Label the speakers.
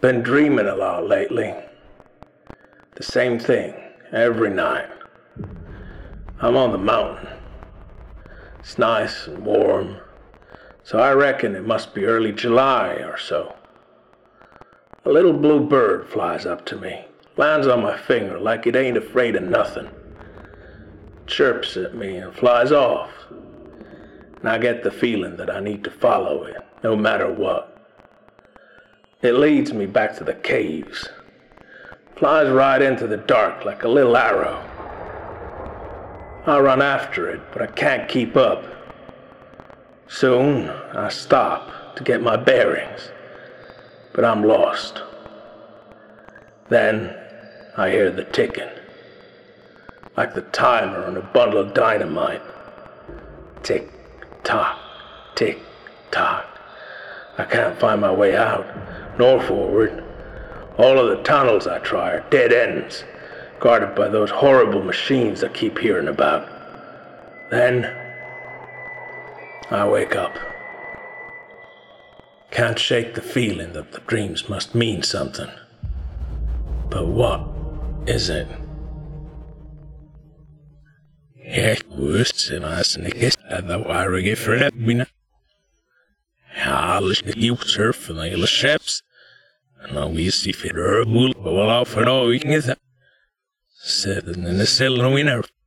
Speaker 1: Been dreaming a lot lately. The same thing, every night. I'm on the mountain. It's nice and warm, so I reckon it must be early July or so. A little blue bird flies up to me, lands on my finger like it ain't afraid of nothing. Chirps at me and flies off. And I get the feeling that I need to follow it, no matter what. It leads me back to the caves. Flies right into the dark like a little arrow. I run after it, but I can't keep up. Soon, I stop to get my bearings, but I'm lost. Then, I hear the ticking, like the timer on a bundle of dynamite. Tick, tock, tick, tock. I can't find my way out, nor forward. All of the tunnels I try are dead ends, guarded by those horrible machines I keep hearing about. Then, I wake up. Can't shake the feeling that the dreams must mean something. But what is it? Jeg wusste mig ikke, at der var ikke forretninger. Jeg har aldrig givet surfen eller ships. Når vi ser for øjeblik, og hvad for noget ikke er. Sætten er selv nu i nær.